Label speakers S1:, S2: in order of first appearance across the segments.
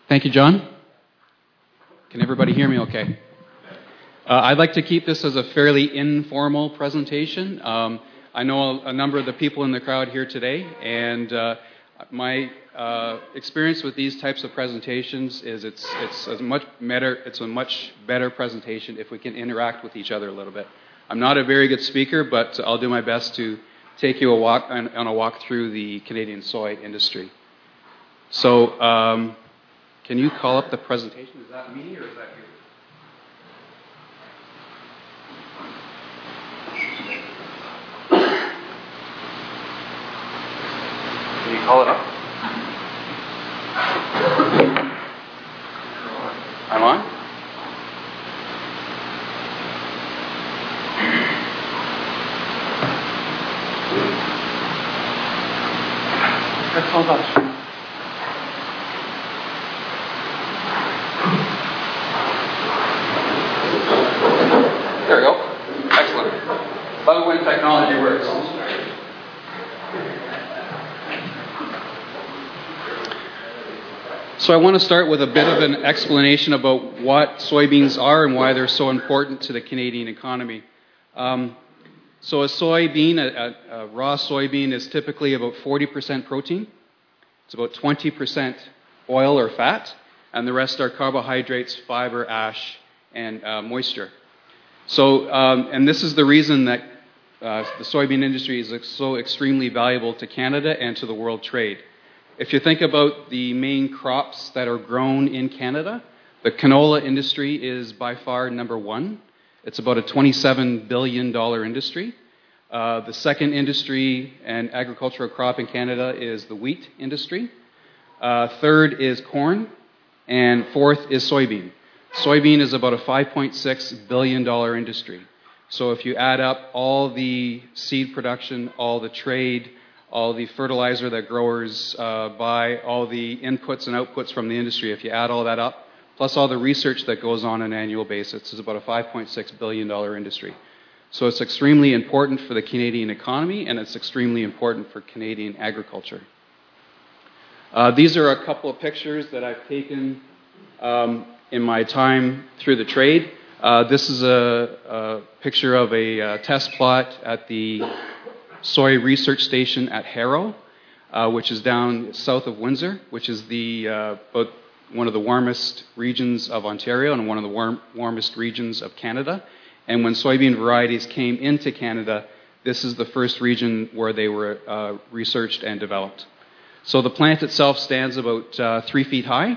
S1: Thank you, John. Can everybody hear me okay? I'd like to keep this as a fairly informal presentation. I know a number of the people in the crowd here today, and my experience with these types of presentations is it's a much better presentation if we can interact with each other a little bit. I'm not a very good speaker, but I'll do my best to take you on a walk through the Canadian soy industry. So, can you call up the presentation? Is that me or is that you? Can you call it up? I'm on? Excellent. There we go. Excellent. Love when technology works. So I want to start with a bit of an explanation about what soybeans are and why they're so important to the Canadian economy. So a soybean, a raw soybean, is typically about 40% protein. It's about 20% oil or fat, and the rest are carbohydrates, fiber, ash, and moisture. So, and this is the reason that the soybean industry is so extremely valuable to Canada and to the world trade. If you think about the main crops that are grown in Canada, the canola industry is by far number one. It's about a $27 billion industry. The second industry and agricultural crop in Canada is the wheat industry. Third is corn. And fourth is soybean. Soybean is about a $5.6 billion industry. So if you add up all the seed production, all the trade, all the fertilizer that growers buy, all the inputs and outputs from the industry, if you add all that up, plus all the research that goes on an annual basis, it's about a $5.6 billion industry. So it's extremely important for the Canadian economy, and it's extremely important for Canadian agriculture. These are a couple of pictures that I've taken in my time through the trade. This is a picture of a test plot at the Soy Research Station at Harrow, which is down south of Windsor, which is one of the warmest regions of Ontario and one of the warmest regions of Canada. And when soybean varieties came into Canada, this is the first region where they were researched and developed. So the plant itself stands about 3 feet high.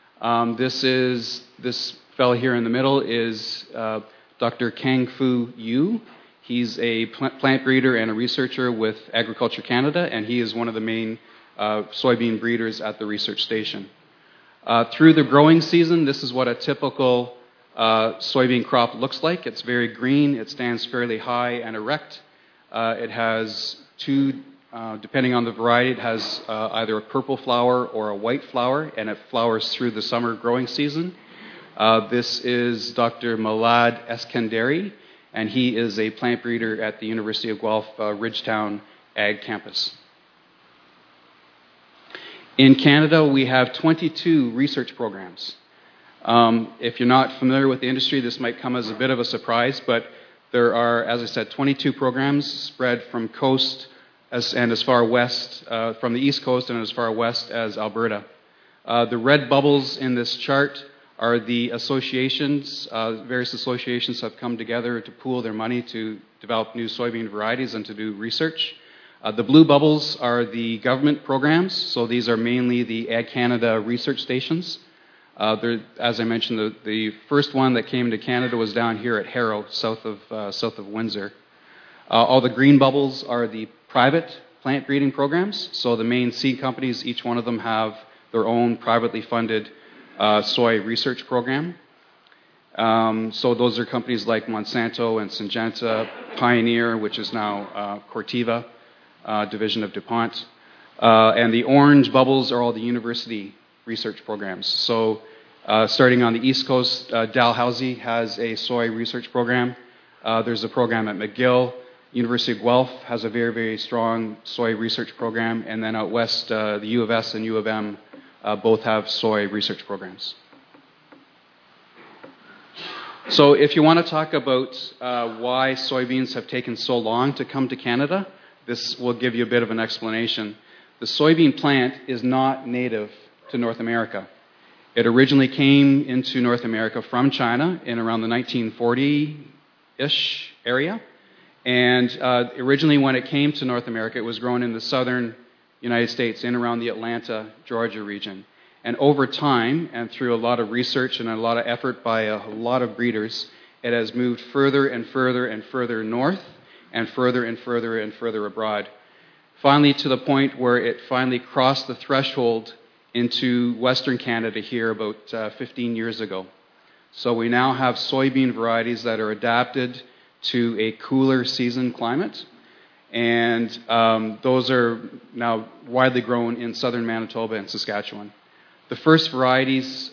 S1: This fellow here in the middle is Dr. Kang-Fu Yu. He's a plant breeder and a researcher with Agriculture Canada, and he is one of the main soybean breeders at the research station. Through the growing season, this is what a typical soybean crop looks like. It's very green. It stands fairly high and erect. It has two, depending on the variety, it has either a purple flower or a white flower, and it flowers through the summer growing season. This is Dr. Malad Eskandari, and he is a plant breeder at the University of Guelph Ridgetown Ag Campus. In Canada, we have 22 research programs. If you're not familiar with the industry, this might come as a bit of a surprise, but there are, as I said, 22 programs spread from coast and as far west, from the East Coast and as far west as Alberta. The red bubbles in this chart are the associations. Various associations have come together to pool their money to develop new soybean varieties and to do research. The blue bubbles are the government programs, so these are mainly the Ag Canada research stations. As I mentioned, the first one that came to Canada was down here at Harrow, south of Windsor. All the green bubbles are the private plant breeding programs, so the main seed companies, each one of them have their own privately funded soy research program. So those are companies like Monsanto and Syngenta, Pioneer, which is now Corteva, division of DuPont. And the orange bubbles are all the university research programs. So starting on the East Coast, Dalhousie has a soy research program. There's a program at McGill. University of Guelph has a very, very strong soy research program. And then out west, the U of S and U of M both have soy research programs. So if you want to talk about why soybeans have taken so long to come to Canada, this will give you a bit of an explanation. The soybean plant is not native to North America. It originally came into North America from China in around the 1940-ish area. And originally when it came to North America, it was grown in the southern United States, in around the Atlanta, Georgia region. And over time, and through a lot of research and a lot of effort by a lot of breeders, it has moved further and further and further north, and further and further and further abroad. Finally, to the point where it finally crossed the threshold into Western Canada here about 15 years ago. So we now have soybean varieties that are adapted to a cooler season climate. And those are now widely grown in southern Manitoba and Saskatchewan. The first varieties,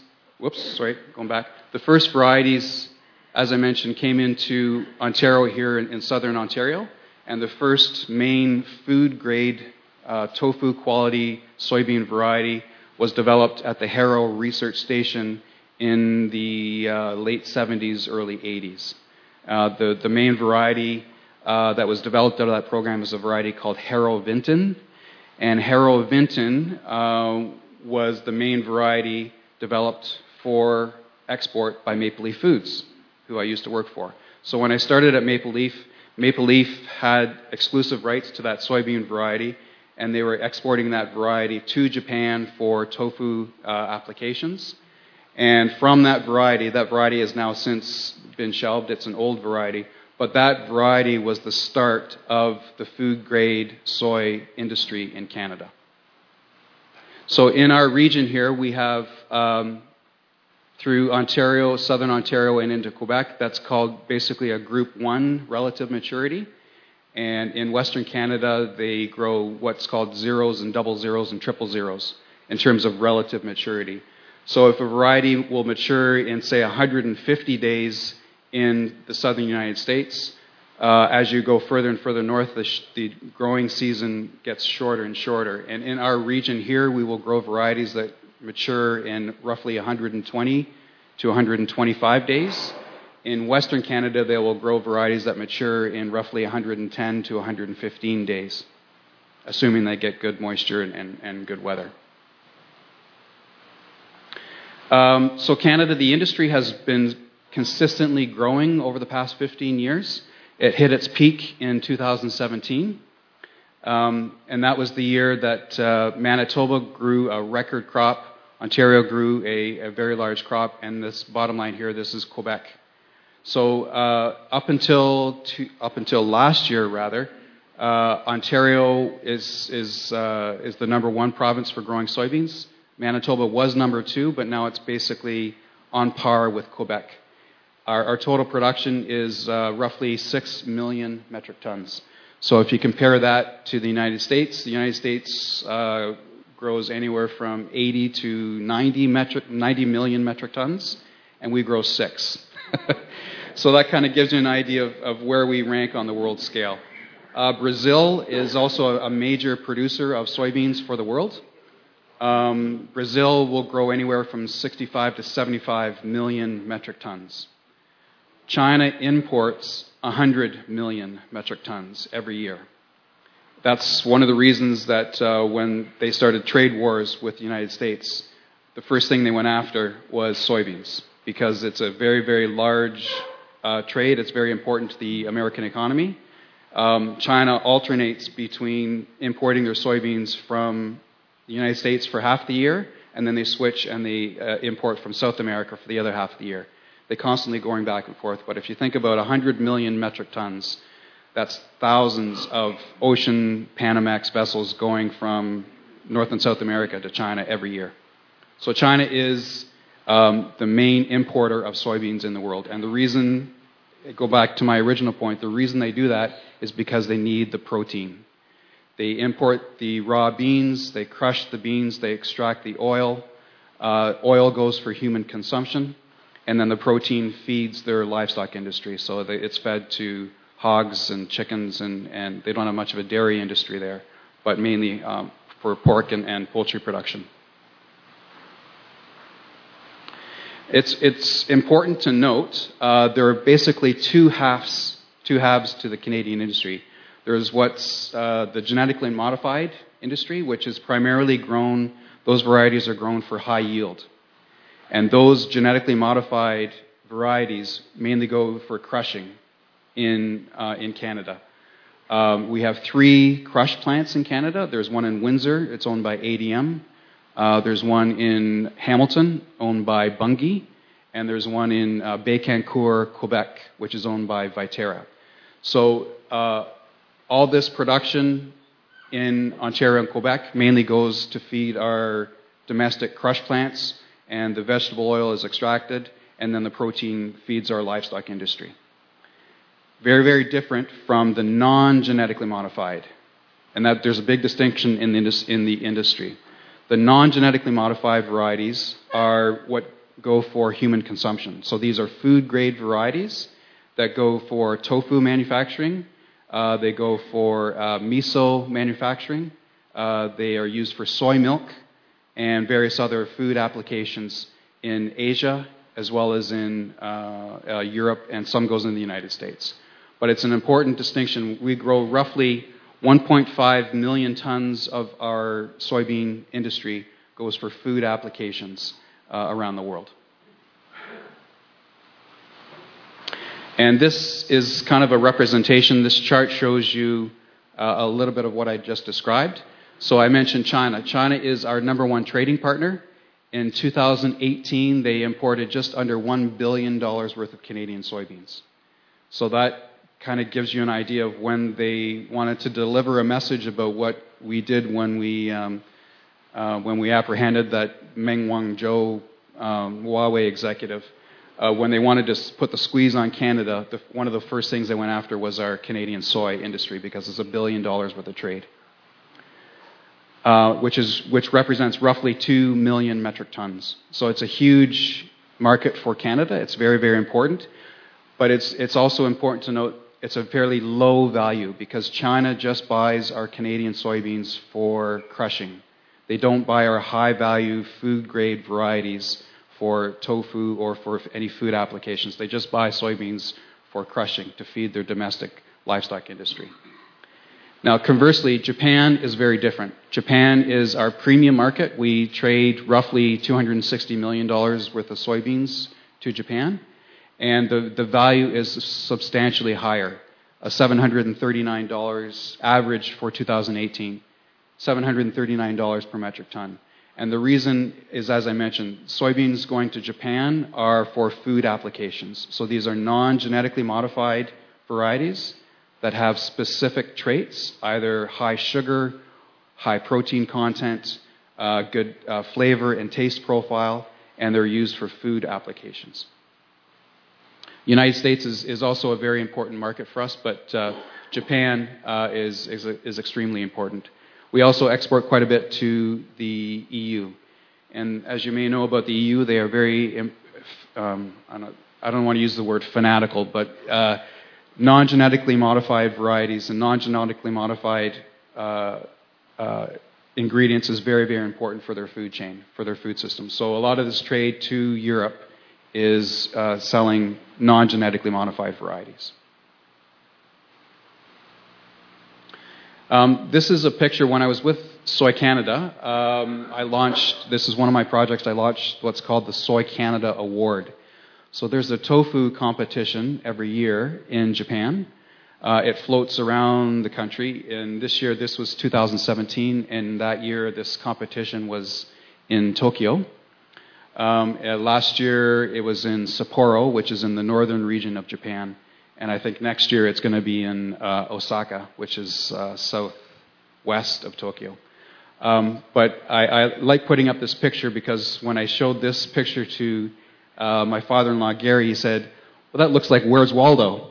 S1: the first varieties, as I mentioned, came into Ontario here in southern Ontario, and the first main food-grade tofu quality soybean variety was developed at the Harrow Research Station in the late 70s, early 80s. The main variety that was developed out of that program is a variety called Harrow Vinton, and Harrow Vinton was the main variety developed for export by Maple Leaf Foods, who I used to work for. So when I started at Maple Leaf had exclusive rights to that soybean variety, and they were exporting that variety to Japan for tofu applications. And from that variety has now since been shelved. It's an old variety, but that variety was the start of the food-grade soy industry in Canada. So in our region here, we have, through Ontario, southern Ontario, and into Quebec, that's called basically a Group 1 relative maturity. And in Western Canada, they grow what's called zeros and double zeros and triple zeros in terms of relative maturity. So if a variety will mature in, say, 150 days in the southern United States, as you go further and further north, the growing season gets shorter and shorter. And in our region here, we will grow varieties that mature in roughly 120 to 125 days. In Western Canada, they will grow varieties that mature in roughly 110 to 115 days, assuming they get good moisture and good weather. So Canada, the industry has been consistently growing over the past 15 years. It hit its peak in 2017, and that was the year that Manitoba grew a record crop, Ontario grew a very large crop, and this bottom line here, this is Quebec. So up until last year, rather, Ontario is the number one province for growing soybeans. Manitoba was number 2, but now it's basically on par with Quebec. Our total production is roughly 6 million metric tons. So if you compare that to the United States grows anywhere from 80 to 90 million metric tons, and we grow 6. So that kind of gives you an idea of where we rank on the world scale. Brazil is also a major producer of soybeans for the world. Brazil will grow anywhere from 65 to 75 million metric tons. China imports 100 million metric tons every year. That's one of the reasons that when they started trade wars with the United States, the first thing they went after was soybeans, because it's a very, very large trade. It's very important to the American economy. China alternates between importing their soybeans from the United States for half the year, and then they switch and they import from South America for the other half of the year. They're constantly going back and forth. But if you think about 100 million metric tons, that's thousands of ocean Panamax vessels going from North and South America to China every year. So China is the main importer of soybeans in the world. And the reason, go back to my original point, the reason they do that is because they need the protein. They import the raw beans, they crush the beans, they extract the oil. Oil goes for human consumption, and then the protein feeds their livestock industry. So it's fed to hogs and chickens, and they don't have much of a dairy industry there, but mainly for pork and poultry production. It's important to note there are basically two halves to the Canadian industry. There's what's the genetically modified industry, which is primarily grown, those varieties are grown for high yield. And those genetically modified varieties mainly go for crushing in Canada. We have 3 crush plants in Canada. There's one in Windsor, it's owned by ADM. There's one in Hamilton, owned by Bunge. And there's one in Bécancour, Quebec, which is owned by Viterra. So all this production in Ontario and Quebec mainly goes to feed our domestic crush plants, and the vegetable oil is extracted, and then the protein feeds our livestock industry. Very, very different from the non-genetically modified. And that there's a big distinction in the industry. The non-genetically modified varieties are what go for human consumption. So these are food-grade varieties that go for tofu manufacturing. They go for miso manufacturing. They are used for soy milk and various other food applications in Asia, as well as in Europe, and some goes in the United States. But it's an important distinction. We grow roughly 1.5 million tons of our soybean industry goes for food applications around the world. And this is kind of a representation. This chart shows you a little bit of what I just described. So I mentioned China. China is our #1 trading partner. In 2018, they imported just under $1 billion worth of Canadian soybeans. So that kind of gives you an idea of when they wanted to deliver a message about what we did when we apprehended that Meng Wanzhou Huawei executive. When they wanted to put the squeeze on Canada, one of the first things they went after was our Canadian soy industry, because it's $1 billion worth of trade, which represents roughly 2 million metric tons. So it's a huge market for Canada. It's very, very important. But it's also important to note it's a fairly low value, because China just buys our Canadian soybeans for crushing. They don't buy our high-value food-grade varieties for tofu or for any food applications. They just buy soybeans for crushing to feed their domestic livestock industry. Now, conversely, Japan is very different. Japan is our premium market. We trade roughly $260 million worth of soybeans to Japan, and the value is substantially higher, $739 average for 2018, $739 per metric ton. And the reason is, as I mentioned, soybeans going to Japan are for food applications. So these are non-genetically modified varieties that have specific traits, either high sugar, high protein content, good flavor and taste profile, and they're used for food applications. The United States is also a very important market for us, but Japan is extremely important. We also export quite a bit to the EU. And as you may know about the EU, they are very, I don't want to use the word fanatical, but non-genetically modified varieties and non-genetically modified ingredients is very, very important for their food chain, for their food system. So a lot of this trade to Europe is selling non-genetically modified varieties. This is a picture when I was with Soy Canada. This is one of my projects, I launched what's called the Soy Canada Award. So there's a tofu competition every year in Japan. It floats around the country, and this year, this was 2017, and that year this competition was in Tokyo. Last year it was in Sapporo, which is in the northern region of Japan. And I think next year it's going to be in Osaka, which is southwest of Tokyo. But I like putting up this picture because when I showed this picture to my father-in-law, Gary, he said, well, that looks like Where's Waldo?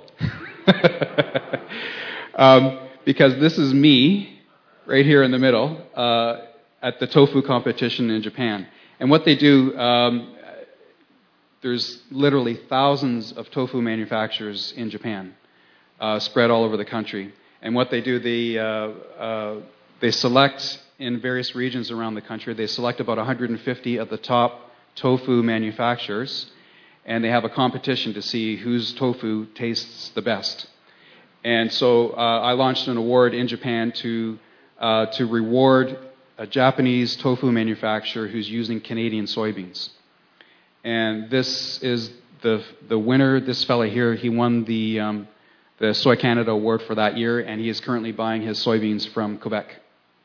S1: Because this is me right here in the middle at the tofu competition in Japan. And what they do, there's literally thousands of tofu manufacturers in Japan, spread all over the country. And what they do, they select in various regions around the country, they select about 150 of the top tofu manufacturers, and they have a competition to see whose tofu tastes the best. And so I launched an award in Japan to reward a Japanese tofu manufacturer who's using Canadian soybeans. And this is the winner, this fella here. He won the Soy Canada Award for that year, and he is currently buying his soybeans from Quebec.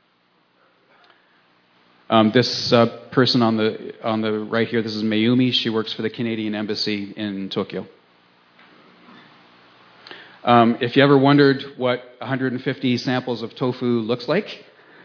S1: This person on the right here, this is Mayumi. She works for the Canadian Embassy in Tokyo. If you ever wondered what 150 samples of tofu looks like,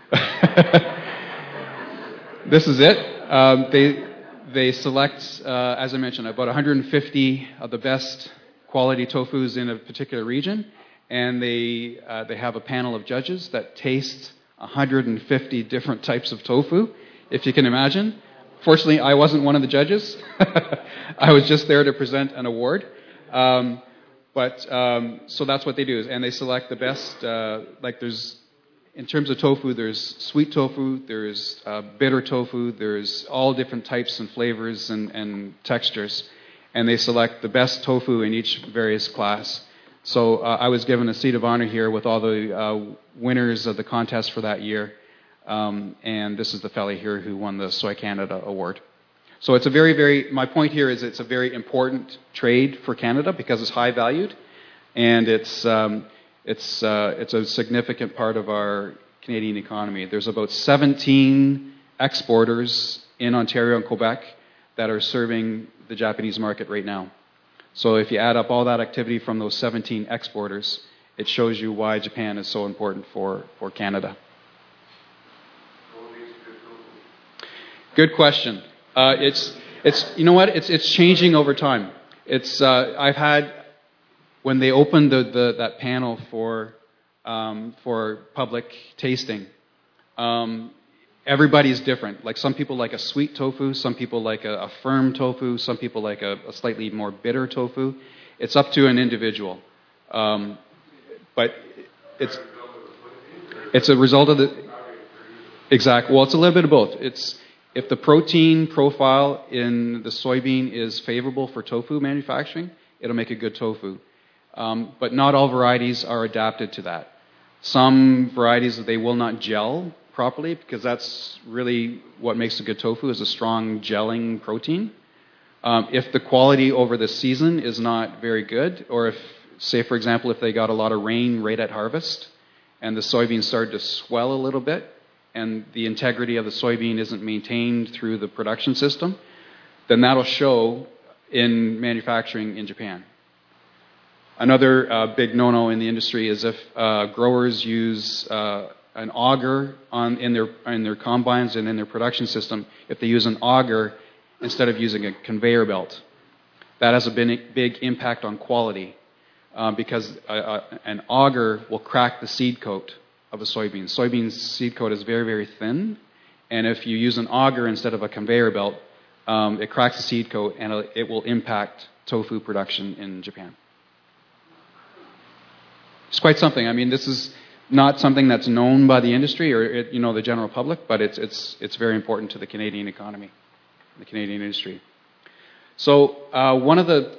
S1: this is it. They select, as I mentioned, about 150 of the best quality tofus in a particular region, and they have a panel of judges that taste 150 different types of tofu, if you can imagine. Fortunately, I wasn't one of the judges. I was just there to present an award. So that's what they do, and they select the best. In terms of tofu, there's sweet tofu, there's bitter tofu, there's all different types and flavors and textures, and they select the best tofu in each various class. So I was given a seat of honor here with all the winners of the contest for that year, and this is the fellow here who won the Soy Canada Award. So it's a my point here is it's a very important trade for Canada because it's high valued, and it's a significant part of our Canadian economy. There's about 17 exporters in Ontario and Quebec that are serving the Japanese market right now. So if you add up all that activity from those 17 exporters, it shows you why Japan is so important for Canada. Good question. It's you know what? It's changing over time. I've had, when they opened that panel for public tasting, everybody's different. Like some people like a sweet tofu, some people like a firm tofu, some people like a slightly more bitter tofu. It's up to an individual, but it's a result of the exact. Well, it's a little bit of both. It's if the protein profile in the soybean is favorable for tofu manufacturing, it'll make a good tofu. But not all varieties are adapted to that. Some varieties, they will not gel properly because that's really what makes a good tofu is a strong gelling protein. If the quality over the season is not very good, or if, say for example, if they got a lot of rain right at harvest and the soybeans started to swell a little bit and the integrity of the soybean isn't maintained through the production system, then that'll show in manufacturing in Japan. Another big no-no in the industry is if growers use an auger in their combines and in their production system. If they use an auger instead of using a conveyor belt, that has a big impact on quality because an auger will crack the seed coat of a soybean. Soybean's seed coat is very, very thin, and if you use an auger instead of a conveyor belt, it cracks the seed coat and it will impact tofu production in Japan. It's quite something. I mean, this is not something that's known by the industry or the general public, but it's very important to the Canadian economy, the Canadian industry. So one of the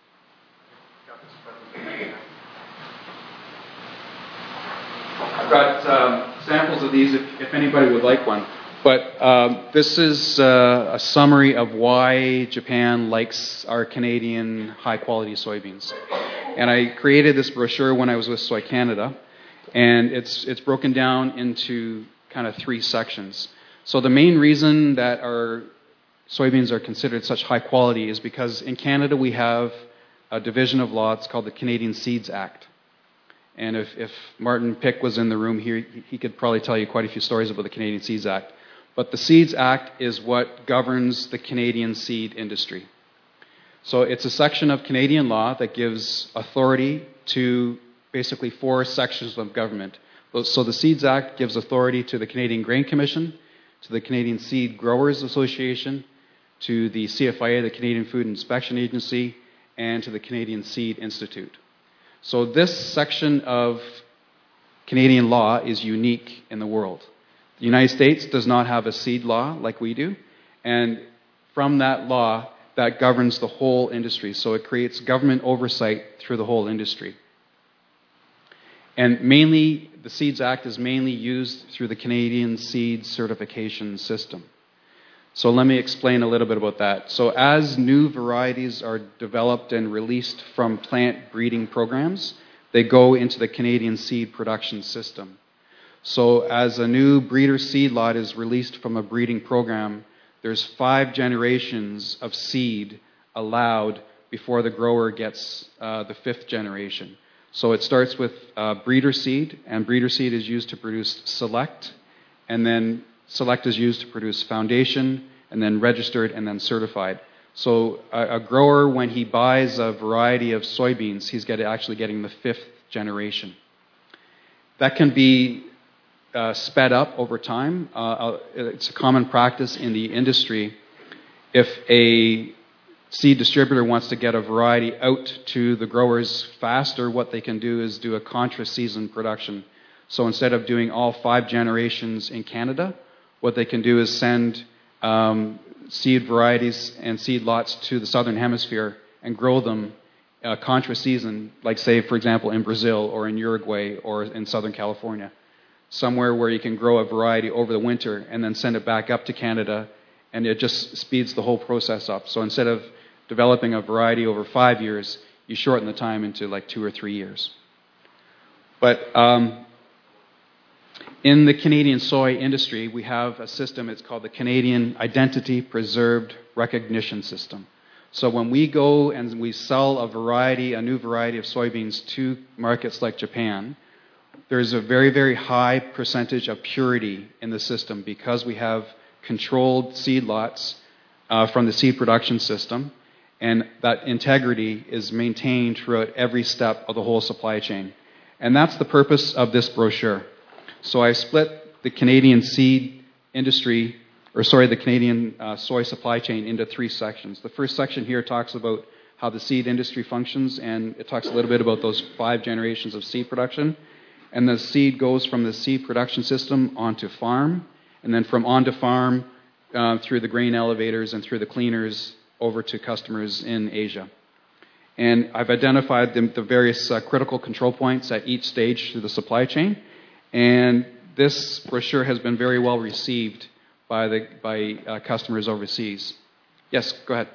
S1: I've got samples of these if anybody would like one. But this is a summary of why Japan likes our Canadian high-quality soybeans. And I created this brochure when I was with Soy Canada, and it's broken down into kind of 3 sections. So the main reason that our soybeans are considered such high quality is because in Canada we have a division of law. It's called the Canadian Seeds Act. And if Martin Pick was in the room here, he could probably tell you quite a few stories about the Canadian Seeds Act. But the Seeds Act is what governs the Canadian seed industry. So it's a section of Canadian law that gives authority to basically 4 sections of government. So the Seeds Act gives authority to the Canadian Grain Commission, to the Canadian Seed Growers Association, to the CFIA, the Canadian Food Inspection Agency, and to the Canadian Seed Institute. So this section of Canadian law is unique in the world. The United States does not have a seed law like we do, and from that law, that governs the whole industry. So it creates government oversight through the whole industry. And mainly, the Seeds Act is mainly used through the Canadian Seed Certification System. So let me explain a little bit about that. So as new varieties are developed and released from plant breeding programs, they go into the Canadian Seed Production System. So as a new breeder seed lot is released from a breeding program, there's 5 generations of seed allowed before the grower gets the 5th generation. So it starts with breeder seed, and breeder seed is used to produce select, and then select is used to produce foundation, and then registered, and then certified. So a grower, when he buys a variety of soybeans, he's actually getting the 5th generation. That can be sped up over time. It's a common practice in the industry. If a seed distributor wants to get a variety out to the growers faster, what they can do is do a contra-season production. So instead of doing all 5 generations in Canada, what they can do is send seed varieties and seed lots to the Southern Hemisphere and grow them contra-season, like say, for example, in Brazil or in Uruguay or in Southern California. Somewhere where you can grow a variety over the winter and then send it back up to Canada, and it just speeds the whole process up. So instead of developing a variety over 5 years, you shorten the time into like 2 or 3 years. But in the Canadian soy industry, we have a system, it's called the Canadian Identity Preserved Recognition System. So when we go and we sell a new variety of soybeans to markets like Japan, there's a very, very high percentage of purity in the system because we have controlled seed lots from the seed production system, and that integrity is maintained throughout every step of the whole supply chain. And that's the purpose of this brochure. So I split the Canadian seed industry, the Canadian soy supply chain into 3 sections. The first section here talks about how the seed industry functions, and it talks a little bit about those 5 generations of seed production. And the seed goes from the seed production system onto farm, and then from onto farm through the grain elevators and through the cleaners over to customers in Asia. And I've identified the various critical control points at each stage through the supply chain. And this brochure has been very well received by customers overseas. Yes, go ahead.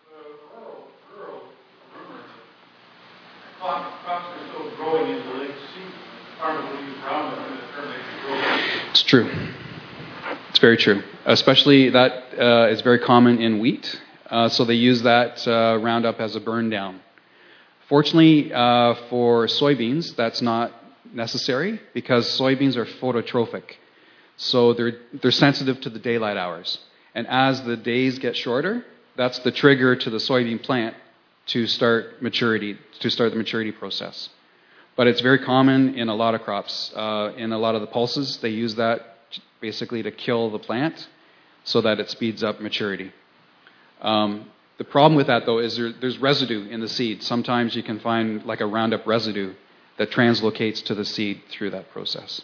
S1: It's true. It's very true. Especially that is very common in wheat. So they use that Roundup as a burn down. Fortunately for soybeans, that's not necessary because soybeans are phototrophic. So they're sensitive to the daylight hours. And as the days get shorter, that's the trigger to the soybean plant to start the maturity process. But it's very common in a lot of crops. In a lot of the pulses, they use that basically to kill the plant so that it speeds up maturity. The problem with that, though, is there's residue in the seed. Sometimes you can find like a Roundup residue that translocates to the seed through that process.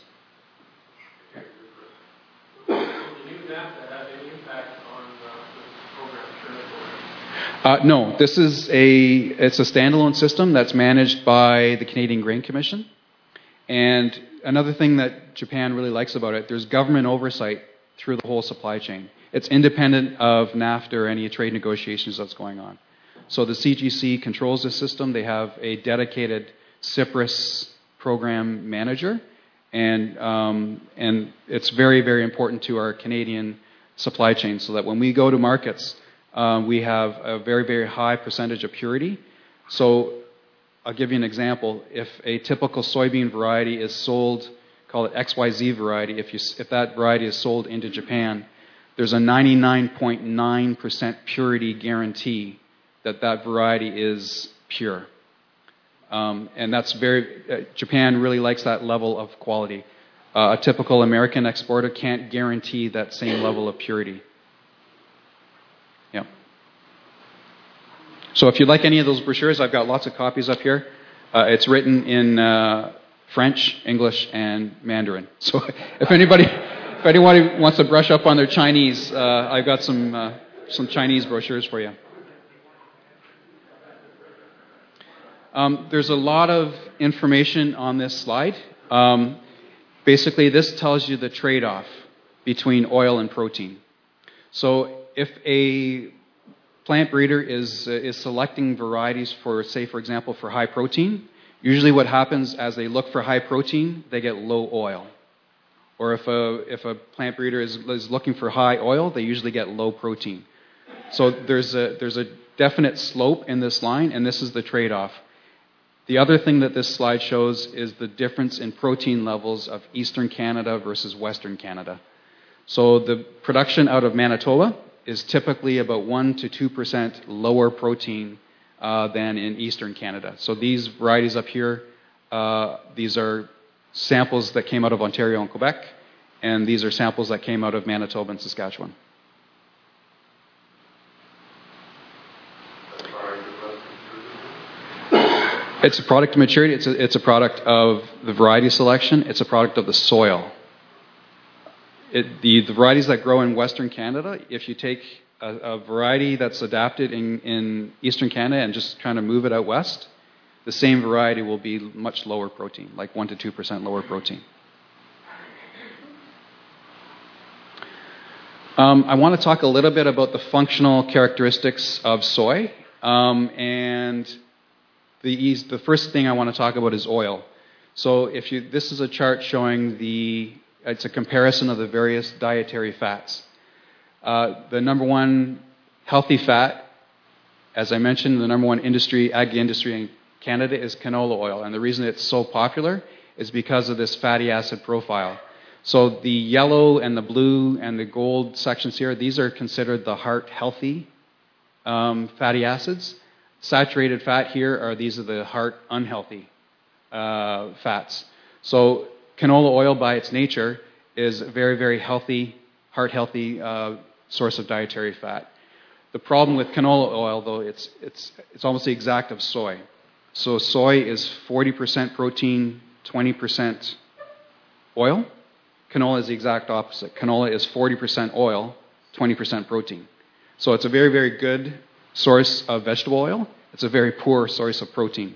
S1: No, it's a standalone system that's managed by the Canadian Grain Commission. And another thing that Japan really likes about it, there's government oversight through the whole supply chain. It's independent of NAFTA or any trade negotiations that's going on. So the CGC controls the system. They have a dedicated CIPRIS program manager, and it's very, very important to our Canadian supply chain so that when we go to markets, we have a very, very high percentage of purity. So I'll give you an example. If a typical soybean variety is sold, call it XYZ variety, if that variety is sold into Japan, there's a 99.9% purity guarantee that variety is pure. And that's Japan really likes that level of quality. A typical American exporter can't guarantee that same level of purity. Yeah. So if you'd like any of those brochures, I've got lots of copies up here. It's written in French, English, and Mandarin. So if anyone wants to brush up on their Chinese, I've got some Chinese brochures for you. There's a lot of information on this slide. Basically, this tells you the trade-off between oil and protein. So if a plant breeder is selecting varieties for, say, for example, for high protein, usually what happens as they look for high protein, they get low oil. Or if a plant breeder is looking for high oil, they usually get low protein. So there's a definite slope in this line, and this is the trade-off. The other thing that this slide shows is the difference in protein levels of Eastern Canada versus Western Canada. So the production out of Manitoba is typically about 1 to 2% lower protein than in Eastern Canada. So these varieties up here, these are samples that came out of Ontario and Quebec, and these are samples that came out of Manitoba and Saskatchewan. It's a product of maturity. It's a product of the variety selection. It's a product of the soil. The varieties that grow in Western Canada, if you take a variety that's adapted in Eastern Canada and just trying to move it out west, the same variety will be much lower protein, like 1 to 2% lower protein. I want to talk a little bit about the functional characteristics of soy, and the first thing I want to talk about is oil. So this is a chart showing it's a comparison of the various dietary fats. The number one healthy fat, as I mentioned, the number one ag industry in Canada is canola oil. And the reason it's so popular is because of this fatty acid profile. So the yellow and the blue and the gold sections here, these are considered the heart healthy fatty acids. Saturated fat here these are the heart unhealthy fats. So canola oil by its nature is a very, very healthy, heart healthy source of dietary fat. The problem with canola oil, though, it's almost the exact of soy. So soy is 40% protein, 20% oil. Canola is the exact opposite. Canola is 40% oil, 20% protein. So it's a very, very good source of vegetable oil. It's a very poor source of protein.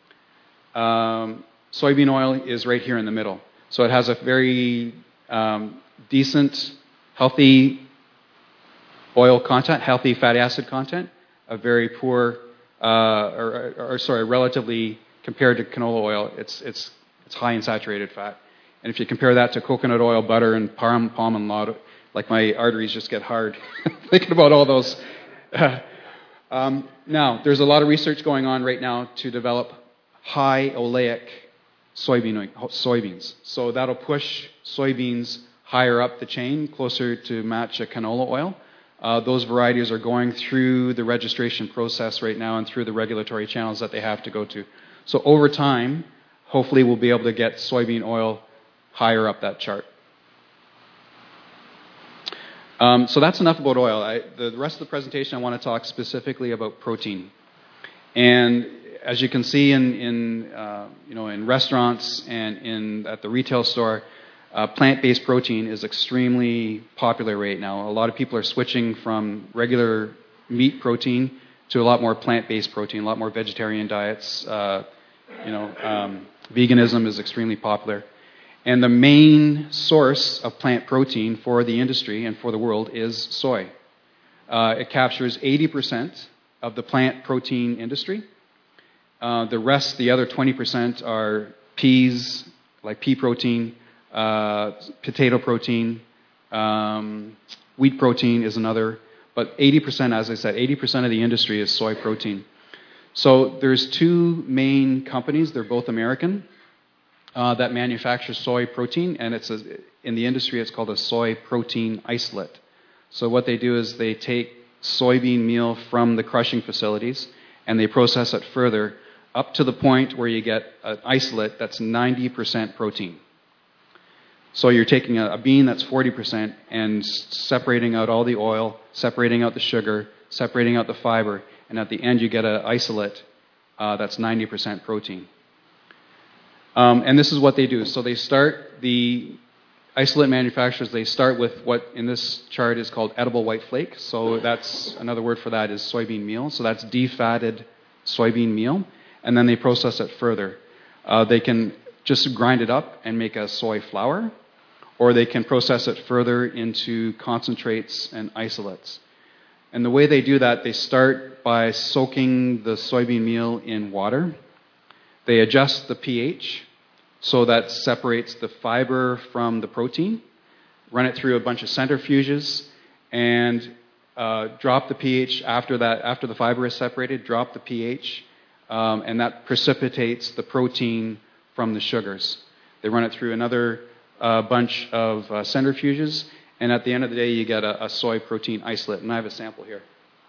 S1: Soybean oil is right here in the middle. So it has a very decent, healthy oil content, healthy fatty acid content, a very poor, relatively compared to canola oil, it's high in saturated fat. And if you compare that to coconut oil, butter, and palm and lard, like my arteries just get hard thinking about all those. Now, there's a lot of research going on right now to develop high oleic soybeans. So that'll push soybeans higher up the chain, closer to match a canola oil. Those varieties are going through the registration process right now and through the regulatory channels that they have to go to. So over time, hopefully we'll be able to get soybean oil higher up that chart. So that's enough about oil. The rest of the presentation, I want to talk specifically about protein. And as you can see in restaurants and at the retail store, plant-based protein is extremely popular right now. A lot of people are switching from regular meat protein to a lot more plant-based protein, a lot more vegetarian diets. Veganism is extremely popular. And the main source of plant protein for the industry and for the world is soy. It captures 80% of the plant protein industry. The rest, the other 20%, are peas, like pea protein, potato protein, wheat protein is another. But 80%, as I said, 80% of the industry is soy protein. So there's two main companies. They're both American. That manufacture soy protein, and in the industry it's called a soy protein isolate. So what they do is they take soybean meal from the crushing facilities and they process it further up to the point where you get an isolate that's 90% protein. So you're taking a bean that's 40% and separating out all the oil, separating out the sugar, separating out the fiber, and at the end you get an isolate that's 90% protein. And this is what they do. So the isolate manufacturers, they start with what in this chart is called edible white flake. So that's another word for that is soybean meal. So that's defatted soybean meal. and then they process it further. They can just grind it up and make a soy flour, or they can process it further into concentrates and isolates. And the way they do that, they start by soaking the soybean meal in water. They adjust the pH so that separates the fiber from the protein, run it through a bunch of centrifuges, and drop the pH after the fiber is separated, drop the pH, and that precipitates the protein from the sugars. They run it through another bunch of centrifuges, and at the end of the day, you get a soy protein isolate. And I have a sample here.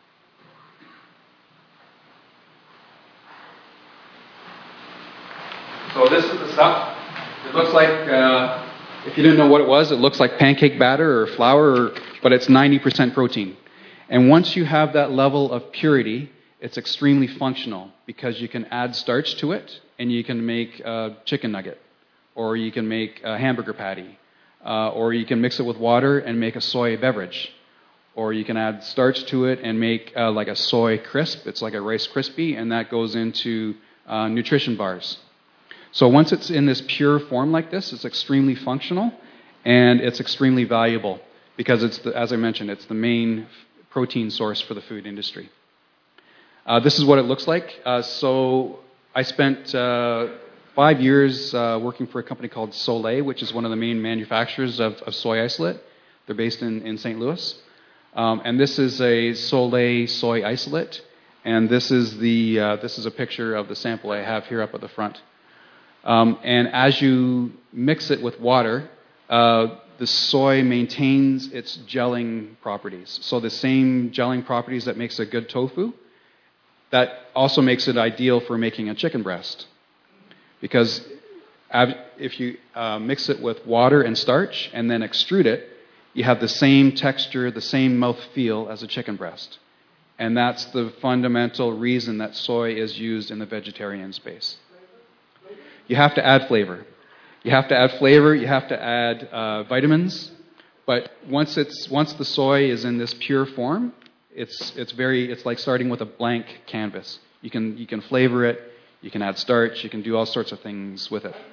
S1: So this is the stuff. It looks like, if you didn't know what it was, it looks like pancake batter or flour, but it's 90% protein. And once you have that level of purity, it's extremely functional because you can add starch to it and you can make a chicken nugget, or you can make a hamburger patty, or you can mix it with water and make a soy beverage, or you can add starch to it and make like a soy crisp. It's like a Rice Krispie, and that goes into nutrition bars. So once it's in this pure form like this, it's extremely functional and it's extremely valuable because it's, as I mentioned, it's the main protein source for the food industry. This is what it looks like. So I spent 5 years working for a company called Soleil, which is one of the main manufacturers of soy isolate. They're based in St. Louis. And this is a Soleil soy isolate. And this is a picture of the sample I have here up at the front. And as you mix it with water, the soy maintains its gelling properties. So the same gelling properties that makes a good tofu, that also makes it ideal for making a chicken breast. Because if you mix it with water and starch and then extrude it, you have the same texture, the same mouthfeel as a chicken breast. And that's the fundamental reason that soy is used in the vegetarian space. You have to add flavor. You have to add flavor, you have to add vitamins, but once the soy is in this pure form, it's like starting with a blank canvas. You can flavor it, you can add starch, you can do all sorts of things with it.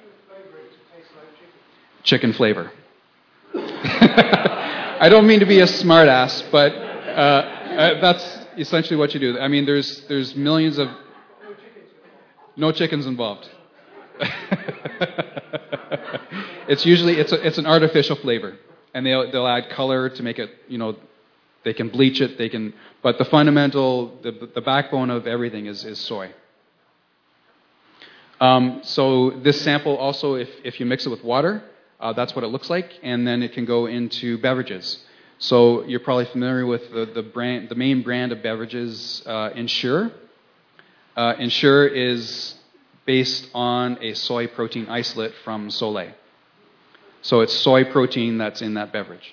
S1: Chicken flavor. I don't mean to be a smartass, but that's essentially what you do. I mean, there's millions of no chickens involved. It's usually it's an artificial flavor, and they'll add color to make it, they can bleach it, but the fundamental, the backbone of everything is soy. So this sample also, if you mix it with water, that's what it looks like, and then it can go into beverages. So you're probably familiar with the main brand of beverages, Ensure. Ensure is based on a soy protein isolate from Soleil. So it's soy protein that's in that beverage.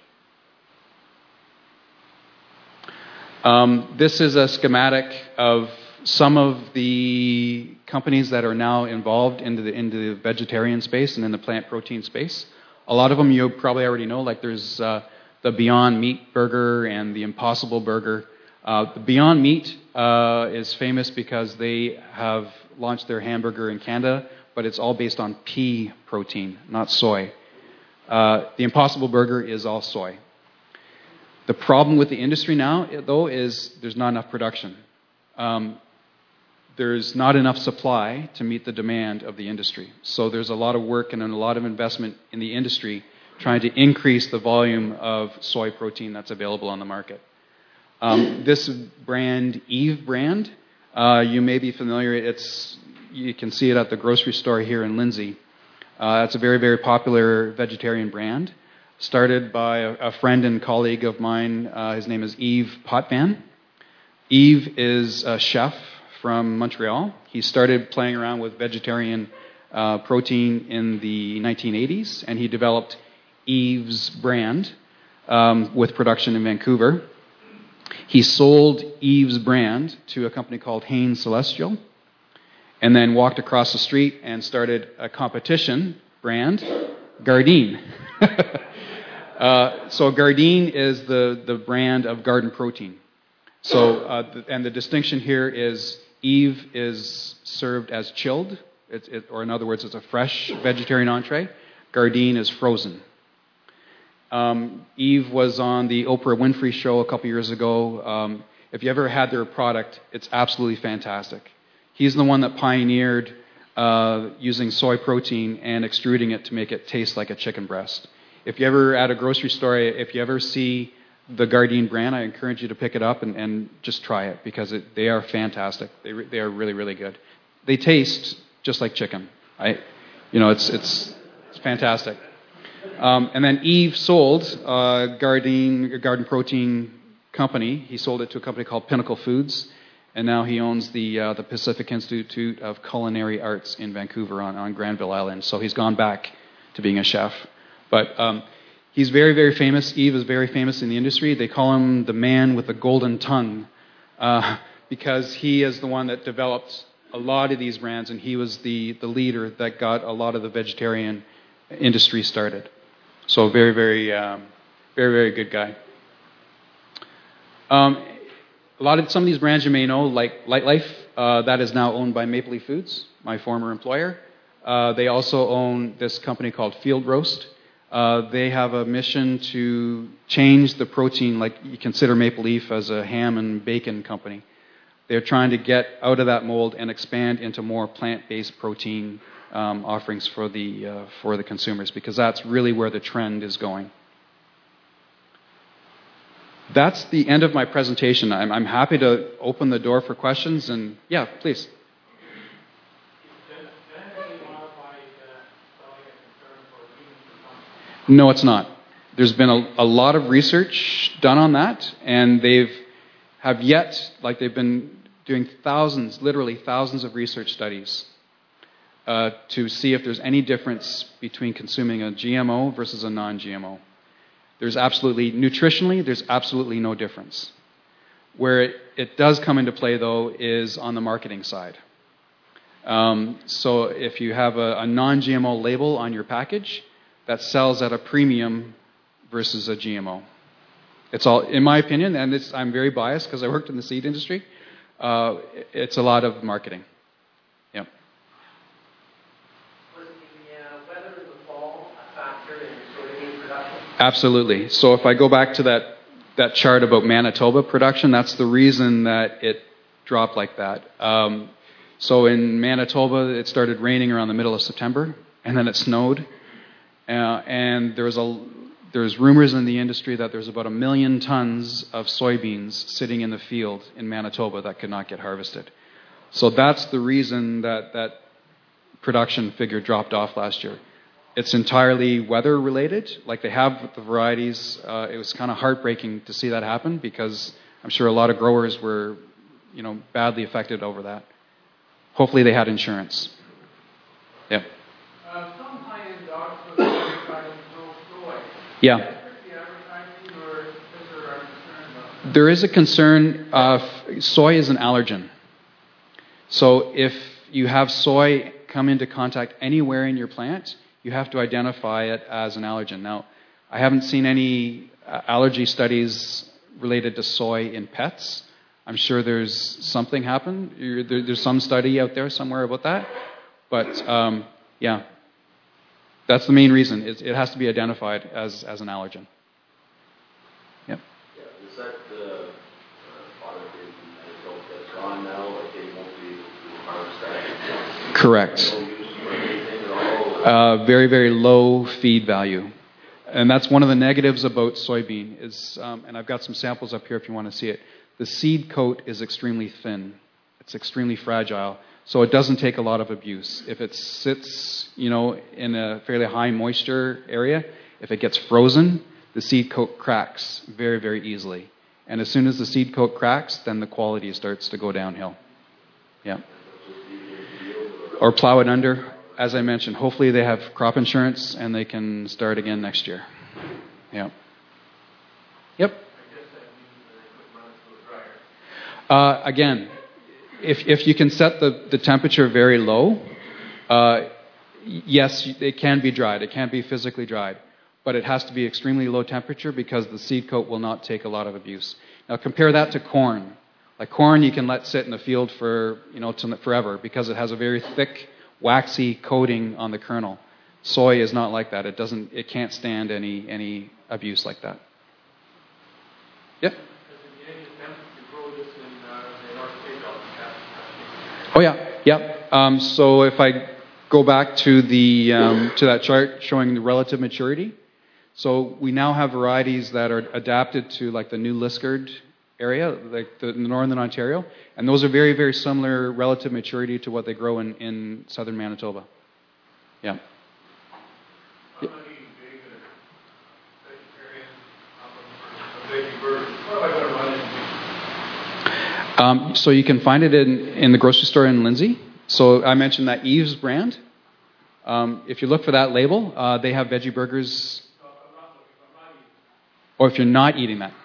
S1: This is a schematic of some of the companies that are now involved into the vegetarian space and in the plant protein space. A lot of them you probably already know, like there's the Beyond Meat burger and the Impossible burger. The Beyond Meat is famous because they have launched their hamburger in Canada, but it's all based on pea protein, not soy. The Impossible burger is all soy. The problem with the industry now, though, is there's not enough production. There's not enough supply to meet the demand of the industry. So there's a lot of work and a lot of investment in the industry trying to increase the volume of soy protein that's available on the market. This brand, Eve brand, you may be familiar. You can see it at the grocery store here in Lindsay. It's a very, very popular vegetarian brand, started by a friend and colleague of mine. His name is Yves Potvin. Yves is a chef from Montreal. He started playing around with vegetarian protein in the 1980s, and he developed Yves brand with production in Vancouver. He sold Yves brand to a company called Hain Celestial, and then walked across the street and started a competition brand, Gardein. So Gardein is the brand of garden protein. So and the distinction here is Eve is served as chilled, or in other words, it's a fresh vegetarian entree. Gardein is frozen. Eve was on the Oprah Winfrey show a couple years ago. If you ever had their product, it's absolutely fantastic. He's the one that pioneered using soy protein and extruding it to make it taste like a chicken breast. If you ever at a grocery store, if you ever see the Gardein brand, I encourage you to pick it up and just try it because they are fantastic. They are really, really good. They taste just like chicken. It's fantastic. And then Eve sold Garden Protein Company. He sold it to a company called Pinnacle Foods, and now he owns the Pacific Institute of Culinary Arts in Vancouver on Granville Island. So he's gone back to being a chef. But he's very, very famous. Eve is very famous in the industry. They call him the man with the golden tongue because he is the one that developed a lot of these brands, and he was the leader that got a lot of the vegetarian industry started. So very, very, very, very good guy. Some of these brands you may know, like Lightlife, that is now owned by Maple Leaf Foods, my former employer. They also own this company called Field Roast. They have a mission to change the protein, like you consider Maple Leaf as a ham and bacon company. They're trying to get out of that mold and expand into more plant-based protein offerings for the consumers, because that's really where the trend is going. That's the end of my presentation. I'm happy to open the door for questions, and yeah, please. No, it's not. There's been a lot of research done on that, and they've been doing literally thousands of research studies to see if there's any difference between consuming a GMO versus a non-GMO. Nutritionally, there's absolutely no difference. Where it does come into play, though, is on the marketing side. So if you have a non-GMO label on your package, that sells at a premium versus a GMO. It's all, in my opinion, and I'm very biased because I worked in the seed industry, it's a lot of marketing. Yeah.
S2: Was the weather in the fall a factor in soybean production?
S1: Absolutely. So if I go back to that chart about Manitoba production, that's the reason that it dropped like that. So in Manitoba, it started raining around the middle of September, and then it snowed. And there's rumors in the industry that there's about 1 million tons of soybeans sitting in the field in Manitoba that could not get harvested. So that's the reason that production figure dropped off last year. It's entirely weather related, like they have with the varieties. It was kind of heartbreaking to see that happen because I'm sure a lot of growers were, badly affected over that. Hopefully they had insurance. Yeah.
S2: Some high-end dogs put advertising no soy.
S1: Yeah.
S2: Is the advertising, or is there a concern about that?
S1: There is a concern. Soy is an allergen. So if you have soy come into contact anywhere in your plant, you have to identify it as an allergen. Now, I haven't seen any allergy studies related to soy in pets. I'm sure there's something happen. There's some study out there somewhere about that. But, yeah, that's the main reason. It has to be identified as an allergen. Yep.
S3: Yeah, is that the product that's gone now? Like they won't be able to harvest that?
S1: Correct.
S3: No use for anything at all?
S1: Very, very low feed value. And that's one of the negatives about soybean is, and I've got some samples up here if you want to see it. The seed coat is extremely thin. It's extremely fragile. So it doesn't take a lot of abuse. If it sits, in a fairly high moisture area, if it gets frozen, the seed coat cracks very, very easily. And as soon as the seed coat cracks, then the quality starts to go downhill. Yeah. Or plow it under. As I mentioned, hopefully they have crop insurance and they can start again next year. Yeah. Yep. Again, if you can set the temperature very low, yes, it can be dried. It can be physically dried. But it has to be extremely low temperature because the seed coat will not take a lot of abuse. Now compare that to corn. Like corn, you can let sit in the field for forever because it has a very thick, waxy coating on the kernel. Soy is not like that. It can't stand any abuse like that. Yep. Oh yeah, yep. So if I go back to to that chart showing the relative maturity, so we now have varieties that are adapted to like the New Liskeard area, like the northern Ontario, and those are very, very similar relative maturity to what they grow in southern Manitoba. Yeah.
S4: I'm not eating vegan or vegetarian. I'm a veggie burger. What am I going to run into?
S1: So you can find it in the grocery store in Lindsay. So I mentioned that Eve's brand. If you look for that label, they have veggie burgers. Or if you're not eating that.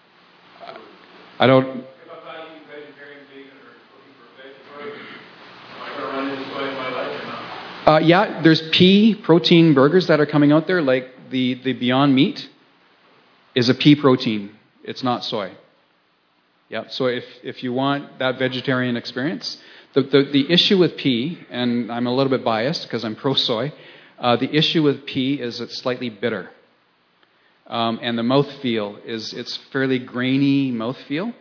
S1: I don't...
S4: If I'm not eating vegetarian, vegan, or looking for a veggie burger, am I going to run into soy in my life or not?
S1: Yeah, there's pea protein burgers that are coming out there, like the Beyond Meat is a pea protein. It's not soy. Yeah, so if you want that vegetarian experience, the issue with pea, and I'm a little bit biased because I'm pro-soy, the issue with pea is it's slightly bitter. And the mouthfeel it's fairly grainy mouthfeel.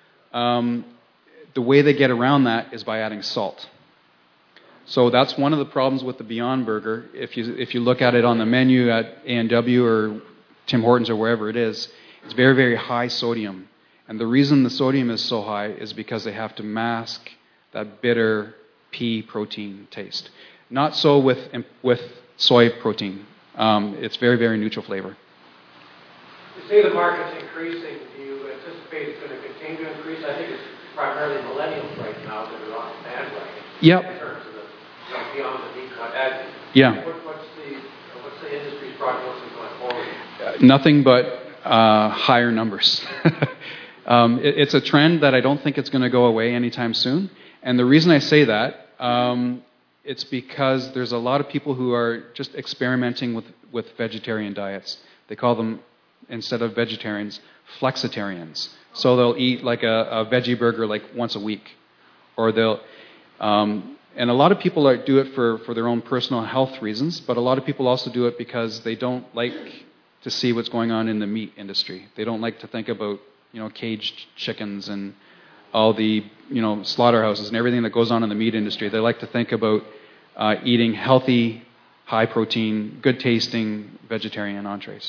S1: The way they get around that is by adding salt. So that's one of the problems with the Beyond Burger. If you look at it on the menu at A&W or Tim Hortons or wherever it is, it's very, very high sodium. And the reason the sodium is so high is because they have to mask that bitter pea protein taste. Not so with soy protein. It's very, very neutral flavor.
S2: You say the market's increasing. Do you anticipate it's going to continue to increase? I think it's primarily millennials right now that are on the bandwagon.
S1: Yep.
S2: In terms of the beyond the meat cut ad.
S1: Yeah.
S2: What's the industry's prognosis going forward?
S1: Nothing but higher numbers. It's a trend that I don't think it's going to go away anytime soon. And the reason I say that, it's because there's a lot of people who are just experimenting with vegetarian diets. They call them, instead of vegetarians, flexitarians. So they'll eat like a veggie burger like once a week. Or they'll... and a lot of people do it for their own personal health reasons, but a lot of people also do it because they don't like to see what's going on in the meat industry. They don't like to think about, caged chickens and all the, slaughterhouses and everything that goes on in the meat industry. They like to think about eating healthy, high-protein, good-tasting vegetarian entrees.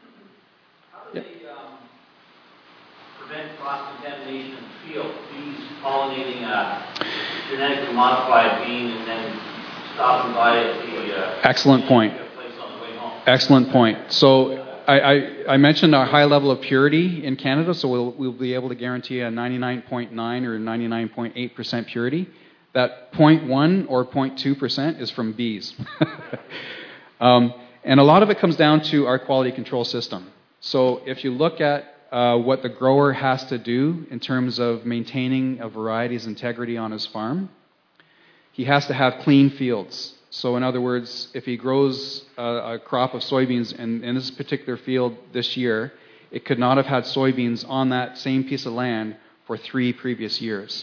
S5: How do they prevent cross-contamination in the field? Bees pollinating a genetically modified bean and then stopping by at the...
S1: Excellent point.
S5: Place on the way home.
S1: Excellent point. So I mentioned our high level of purity in Canada, so we'll be able to guarantee a 99.9 or 99.8% purity. That 0.1 or 0.2% is from bees. And a lot of it comes down to our quality control system. So if you look at what the grower has to do in terms of maintaining a variety's integrity on his farm, he has to have clean fields. So in other words, if he grows a crop of soybeans in this particular field this year, it could not have had soybeans on that same piece of land for 3 previous years.